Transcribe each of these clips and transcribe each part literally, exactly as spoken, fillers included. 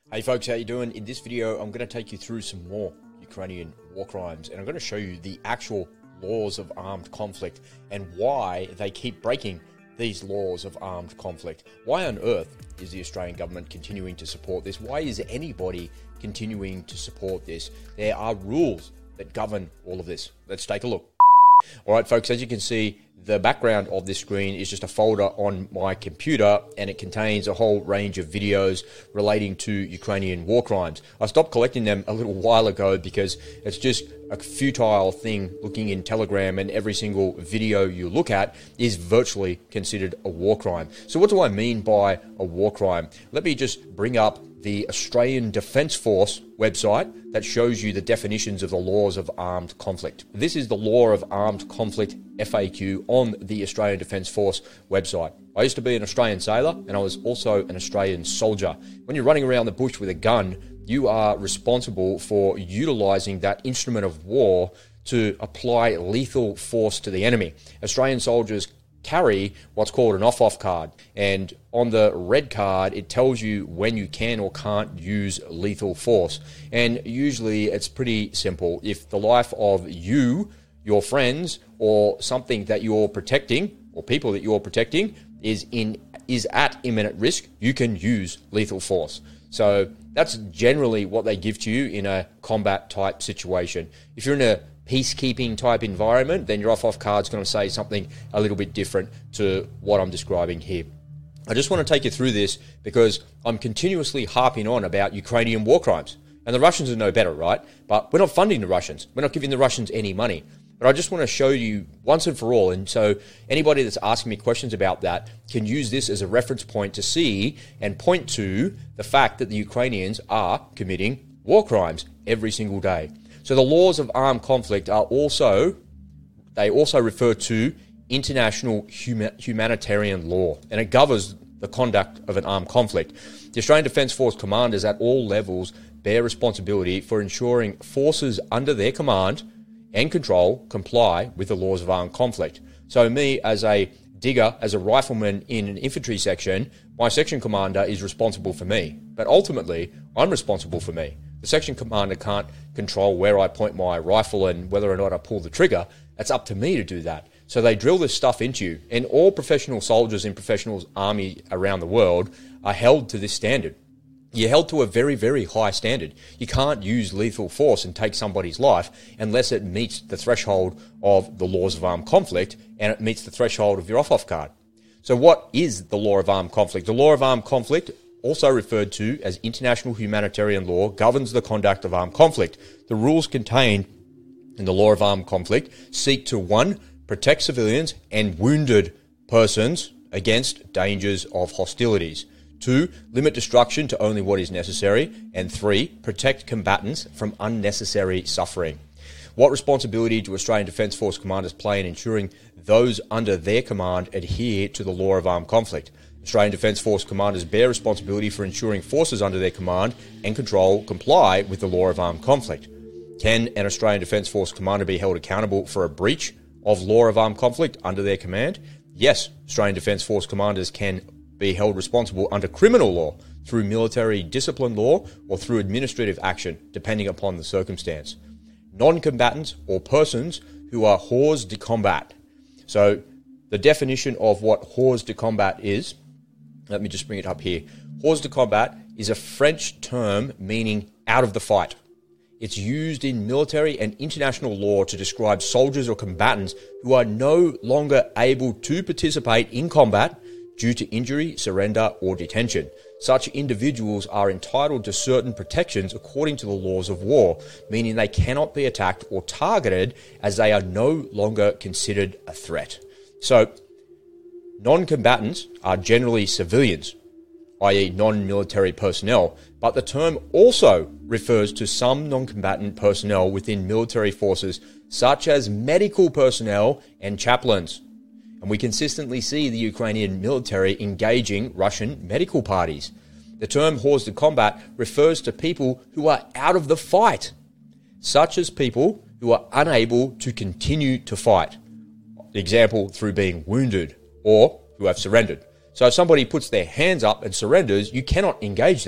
Hey folks, how you doing? In this video, I'm going to take you through some more Ukrainian war crimes, and I'm going to show you the actual laws of armed conflict and why they keep breaking these laws of armed conflict. Why on earth is the Australian government continuing to support this? Why is anybody continuing to support this? There are rules that govern all of this. Let's take a look. All right, folks, as you can see, the background of this screen is just a folder on my computer, and it contains a whole range of videos relating to Ukrainian war crimes. I stopped collecting them a little while ago because it's just a futile thing looking in Telegram, and every single video you look at is virtually considered a war crime. So what do I mean by a war crime? Let me just bring up the Australian Defence Force website that shows you the definitions of the laws of armed conflict. This is the Law of Armed Conflict F A Q on the Australian Defence Force website. I used to be an Australian sailor, and I was also an Australian soldier. When you're running around the bush with a gun, you are responsible for utilising that instrument of war to apply lethal force to the enemy. Australian soldiers carry what's called an off-off card, and on the red card it tells you when you can or can't use lethal force. And usually it's pretty simple. If the life of you, your friends, or something that you're protecting, or people that you're protecting, is in is at imminent risk, you can use lethal force. So that's generally what they give to you in a combat type situation. If you're in a peacekeeping type environment, then your off-off card's going to say something a little bit different to what I'm describing here. I just want to take you through this because I'm continuously harping on about Ukrainian war crimes. And the Russians are no better, right? But we're not funding the Russians. We're not giving the Russians any money. But I just want to show you once and for all, and so anybody that's asking me questions about that can use this as a reference point to see and point to the fact that the Ukrainians are committing war crimes every single day. So the laws of armed conflict are also, they also refer to international huma- humanitarian law, and it governs the conduct of an armed conflict. The Australian Defence Force commanders at all levels bear responsibility for ensuring forces under their command and control comply with the laws of armed conflict. So me as a digger, as a rifleman in an infantry section, my section commander is responsible for me. But ultimately, I'm responsible for me. The section commander can't control where I point my rifle and whether or not I pull the trigger. It's up to me to do that. So they drill this stuff into you. And all professional soldiers in professional army around the world are held to this standard. You're held to a very, very high standard. You can't use lethal force and take somebody's life unless it meets the threshold of the laws of armed conflict and it meets the threshold of your off-off card. So what is the law of armed conflict? The law of armed conflict, also referred to as international humanitarian law, governs the conduct of armed conflict. The rules contained in the law of armed conflict seek to, one, protect civilians and wounded persons against dangers of hostilities. Two, limit destruction to only what is necessary. And three, protect combatants from unnecessary suffering. What responsibility do Australian Defence Force commanders play in ensuring those under their command adhere to the law of armed conflict? Australian Defence Force commanders bear responsibility for ensuring forces under their command and control comply with the law of armed conflict. Can an Australian Defence Force commander be held accountable for a breach of law of armed conflict under their command? Yes, Australian Defence Force commanders can be held responsible under criminal law, through military discipline law, or through administrative action, depending upon the circumstance. Non-combatants or persons who are hors de combat. So the definition of what hors de combat is, let me just bring it up here. Hors de combat is a French term meaning out of the fight. It's used in military and international law to describe soldiers or combatants who are no longer able to participate in combat due to injury, surrender, or detention. Such individuals are entitled to certain protections according to the laws of war, meaning they cannot be attacked or targeted as they are no longer considered a threat. So, non-combatants are generally civilians, that is non-military personnel, but the term also refers to some non-combatant personnel within military forces, such as medical personnel and chaplains. And we consistently see the Ukrainian military engaging Russian medical parties. The term hors de combat refers to people who are out of the fight, such as people who are unable to continue to fight. Example, through being wounded or who have surrendered. So if somebody puts their hands up and surrenders, you cannot engage them.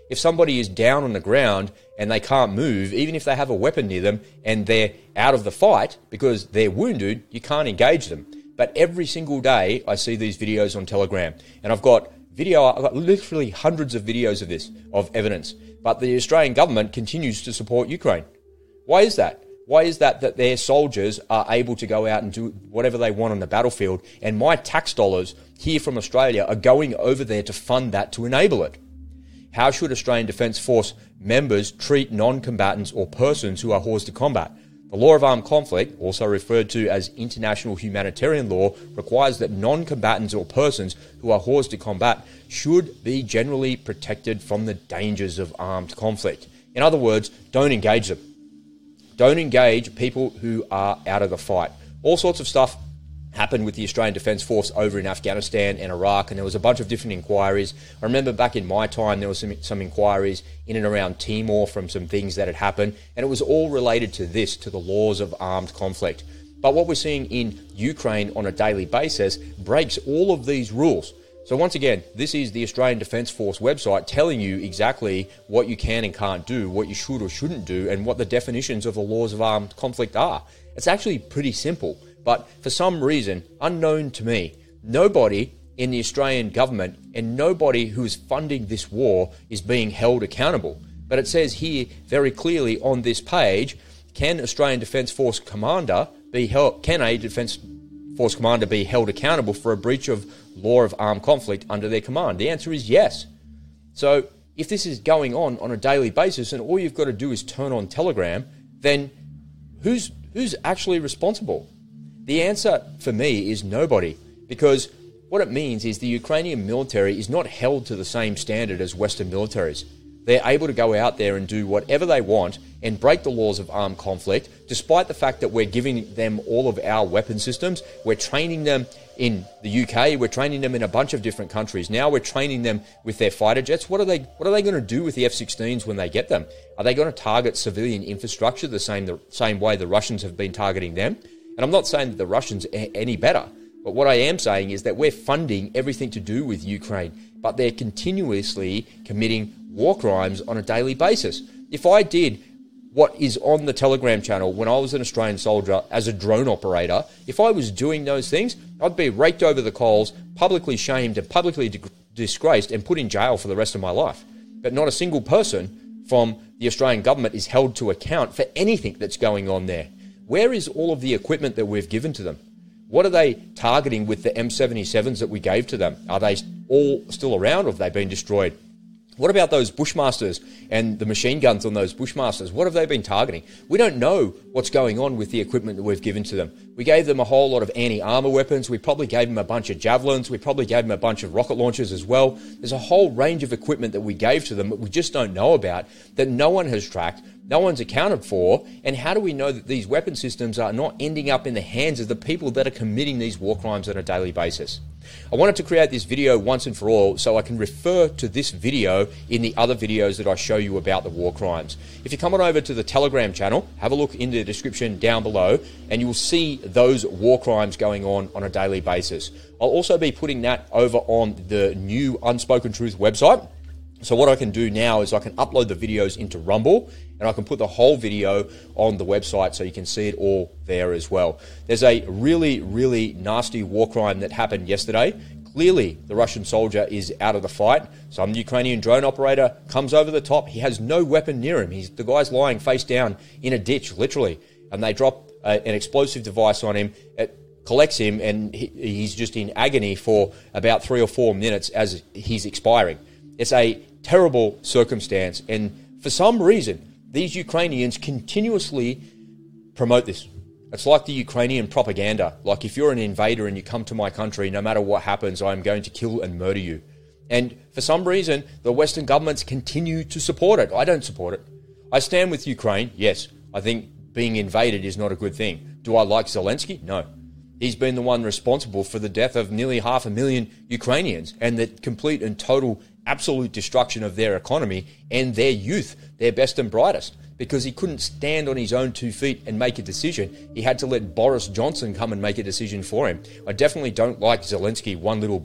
If somebody is down on the ground and they can't move, even if they have a weapon near them and they're out of the fight because they're wounded, you can't engage them. But every single day I see these videos on Telegram, and I've got video, I've got literally hundreds of videos of this, of evidence. But the Australian government continues to support Ukraine. Why is that? Why is that that their soldiers are able to go out and do whatever they want on the battlefield, and my tax dollars here from Australia are going over there to fund that, to enable it? How should Australian Defence Force members treat non-combatants or persons who are horsed to combat? The law of armed conflict, also referred to as international humanitarian law, requires that non-combatants or persons who are horsed to combat should be generally protected from the dangers of armed conflict. In other words, don't engage them. Don't engage people who are out of the fight. All sorts of stuff happened with the Australian Defence Force over in Afghanistan and Iraq, and there was a bunch of different inquiries. I remember back in my time, there was some, some inquiries in and around Timor from some things that had happened, and it was all related to this, to the laws of armed conflict. But what we're seeing in Ukraine on a daily basis breaks all of these rules. So once again, this is the Australian Defence Force website telling you exactly what you can and can't do, what you should or shouldn't do, and what the definitions of the laws of armed conflict are. It's actually pretty simple, but for some reason, unknown to me, nobody in the Australian government and nobody who is funding this war is being held accountable. But it says here very clearly on this page, can Australian Defence Force commander be held, can a Defence Force commander be held accountable for a breach of law of armed conflict under their command? The answer is yes. So if this is going on on a daily basis and all you've got to do is turn on Telegram, then who's who's actually responsible? The answer for me is nobody, because what it means is the Ukrainian military is not held to the same standard as Western militaries. They're able to go out there and do whatever they want and break the laws of armed conflict, despite the fact that we're giving them all of our weapon systems. We're training them in the U K. We're training them in a bunch of different countries. Now we're training them with their fighter jets. What are they, what are they going to do with the F sixteens when they get them? Are they going to target civilian infrastructure the same, the same way the Russians have been targeting them? And I'm not saying that the Russians are any better, but what I am saying is that we're funding everything to do with Ukraine, but they're continuously committing war crimes on a daily basis. If I did what is on the Telegram channel when I was an Australian soldier as a drone operator, if I was doing those things, I'd be raked over the coals, publicly shamed and publicly di- disgraced and put in jail for the rest of my life. But not a single person from the Australian government is held to account for anything that's going on there. Where is all of the equipment that we've given to them? What are they targeting with the M seventy-sevens that we gave to them? Are they all still around or have they been destroyed? What about those Bushmasters and the machine guns on those Bushmasters? What have they been targeting? We don't know what's going on with the equipment that we've given to them. We gave them a whole lot of anti-armor weapons. We probably gave them a bunch of javelins. We probably gave them a bunch of rocket launchers as well. There's a whole range of equipment that we gave to them that we just don't know about, that no one has tracked, no one's accounted for. And how do we know that these weapon systems are not ending up in the hands of the people that are committing these war crimes on a daily basis? I wanted to create this video once and for all so I can refer to this video in the other videos that I show you about the war crimes. If you come on over to the Telegram channel, have a look in the description down below and you will see those war crimes going on on a daily basis. I'll also be putting that over on the new Unspoken Truth website. So what I can do now is I can upload the videos into Rumble and I can put the whole video on the website so you can see it all there as well. There's a really, really nasty war crime that happened yesterday. Clearly, the Russian soldier is out of the fight. Some Ukrainian drone operator comes over the top. He has no weapon near him. He's, the guy's lying face down in a ditch, literally. And they drop a, an explosive device on him. It collects him and he, he's just in agony for about three or four minutes as he's expiring. It's a terrible circumstance, and for some reason, these Ukrainians continuously promote this. It's like the Ukrainian propaganda. Like, if you're an invader and you come to my country, no matter what happens, I'm going to kill and murder you. And for some reason, the Western governments continue to support it. I don't support it. I stand with Ukraine, yes. I think being invaded is not a good thing. Do I like Zelensky? No. He's been the one responsible for the death of nearly half a million Ukrainians and the complete and total absolute destruction of their economy and their youth, their best and brightest, because he couldn't stand on his own two feet and make a decision. He had to let Boris Johnson come and make a decision for him. I definitely don't like Zelensky one little bit.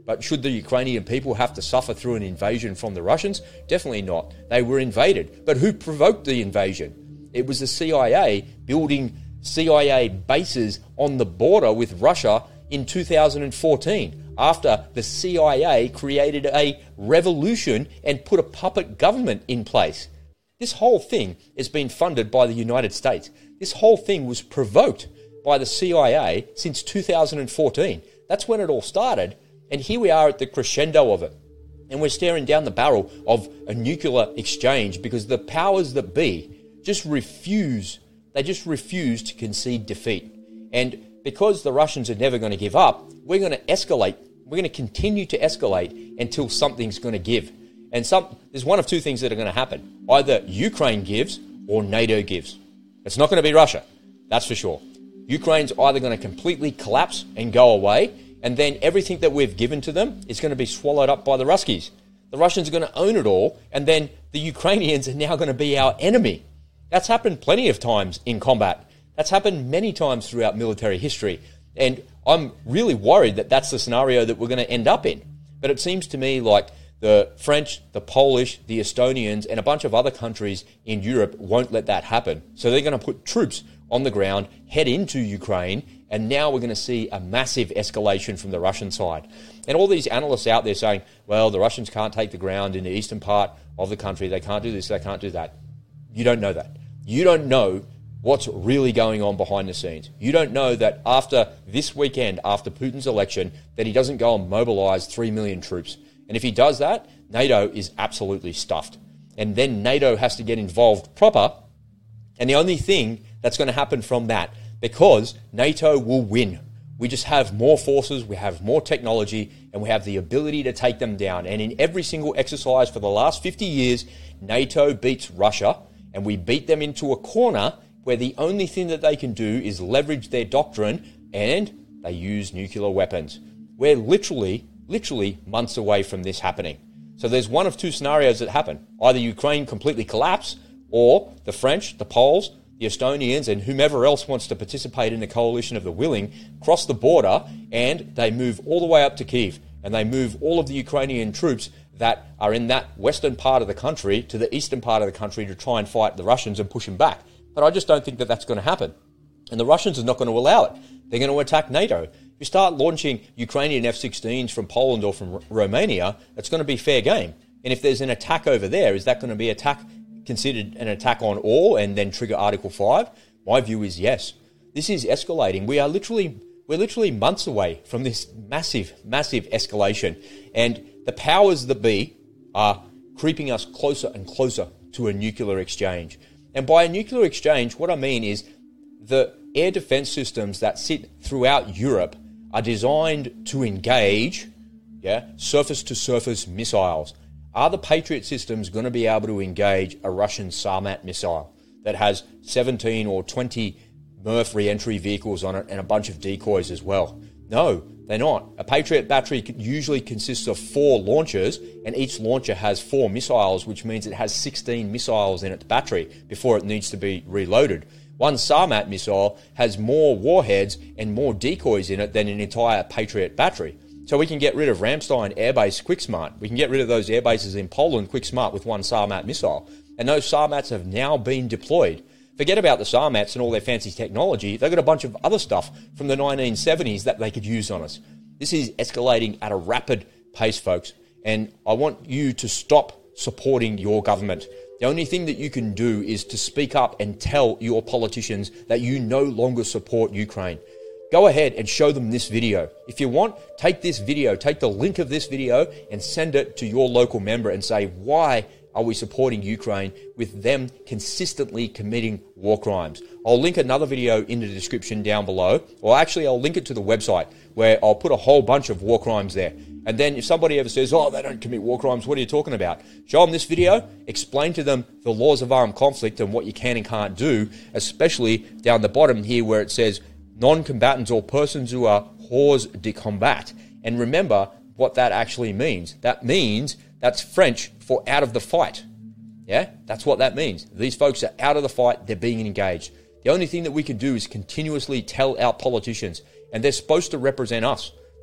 But should the Ukrainian people have to suffer through an invasion from the Russians? Definitely not. They were invaded. But who provoked the invasion? It was the C I A building C I A bases on the border with Russia in two thousand fourteen, after the C I A created a revolution and put a puppet government in place. This whole thing has been funded by the United States. This whole thing was provoked by the C I A since two thousand fourteen. That's when it all started, and here we are at the crescendo of it. And we're staring down the barrel of a nuclear exchange because the powers that be just refuse, they just refuse to concede defeat. And because the Russians are never going to give up, we're going to escalate. We're going to continue to escalate until something's going to give. And some, there's one of two things that are going to happen. Either Ukraine gives or NATO gives. It's not going to be Russia. That's for sure. Ukraine's either going to completely collapse and go away, and then everything that we've given to them is going to be swallowed up by the Ruskies. The Russians are going to own it all, and then the Ukrainians are now going to be our enemy. That's happened plenty of times in combat. That's happened many times throughout military history. And I'm really worried that that's the scenario that we're going to end up in. But it seems to me like the French, the Polish, the Estonians, and a bunch of other countries in Europe won't let that happen. So they're going to put troops on the ground, head into Ukraine, and now we're going to see a massive escalation from the Russian side. And all these analysts out there saying, well, the Russians can't take the ground in the eastern part of the country. They can't do this, they can't do that. You don't know that. You don't know what's really going on behind the scenes. You don't know that after this weekend, after Putin's election, that he doesn't go and mobilize three million troops. And if he does that, NATO is absolutely stuffed. And then NATO has to get involved proper. And the only thing that's going to happen from that, because NATO will win. We just have more forces, we have more technology, and we have the ability to take them down. And in every single exercise for the last fifty years, NATO beats Russia, and we beat them into a corner where the only thing that they can do is leverage their doctrine, and they use nuclear weapons. We're literally, literally months away from this happening. So there's one of two scenarios that happen. Either Ukraine completely collapse, or the French, the Poles, the Estonians, and whomever else wants to participate in the coalition of the willing cross the border, and they move all the way up to Kyiv, and they move all of the Ukrainian troops that are in that western part of the country to the eastern part of the country to try and fight the Russians and push them back. But I just don't think that that's going to happen. And the Russians are not going to allow it. They're going to attack NATO. If you start launching Ukrainian F sixteens from Poland or from R- Romania, it's going to be fair game. And if there's an attack over there, is that going to be attack considered an attack on all and then trigger Article five? My view is yes. This is escalating. We are literally, we're literally months away from this massive, massive escalation. And the powers that be are creeping us closer and closer to a nuclear exchange. And by a nuclear exchange, what I mean is the air defense systems that sit throughout Europe are designed to engage, yeah, surface-to-surface missiles. Are the Patriot systems going to be able to engage a Russian Sarmat missile that has seventeen or twenty MIRV re-entry vehicles on it and a bunch of decoys as well? No, they're not. A Patriot battery usually consists of four launchers, and each launcher has four missiles, which means it has sixteen missiles in its battery before it needs to be reloaded. One Sarmat missile has more warheads and more decoys in it than an entire Patriot battery. So we can get rid of Ramstein Air Base QuickSmart. We can get rid of those air bases in Poland QuickSmart with one Sarmat missile. And those Sarmats have now been deployed. Forget about the Sarmats and all their fancy technology. They've got a bunch of other stuff from the nineteen seventies that they could use on us. This is escalating at a rapid pace, folks. And I want you to stop supporting your government. The only thing that you can do is to speak up and tell your politicians that you no longer support Ukraine. Go ahead and show them this video. If you want, take this video, take the link of this video and send it to your local member and say, why are we supporting Ukraine with them consistently committing war crimes? I'll link another video in the description down below, or actually I'll link it to the website where I'll put a whole bunch of war crimes there. And then if somebody ever says, oh, they don't commit war crimes, what are you talking about? Show them this video, explain to them the laws of armed conflict and what you can and can't do, especially down the bottom here where it says non-combatants or persons who are hors de combat. And remember what that actually means. That means that's French for out of the fight. Yeah, that's what that means. These folks are out of the fight. They're being engaged. The only thing that we can do is continuously tell our politicians, and they're supposed to represent us.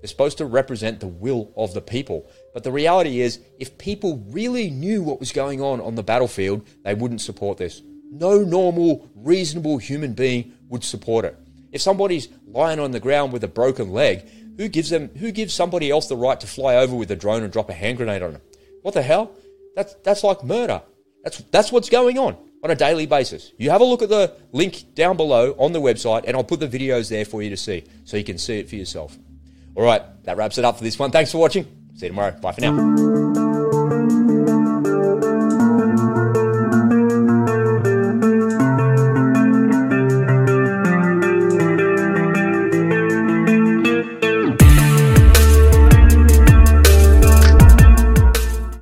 They're supposed to represent the will of the people. But the reality is, if people really knew what was going on on the battlefield, they wouldn't support this. No normal, reasonable human being would support it. If somebody's lying on the ground with a broken leg, who gives them, who gives somebody else the right to fly over with a drone and drop a hand grenade on them? What the hell? That's that's like murder. That's that's what's going on on a daily basis. You have a look at the link down below on the website, and I'll put the videos there for you to see, so you can see it for yourself. All right, that wraps it up for this one. Thanks for watching. See you tomorrow. Bye for now.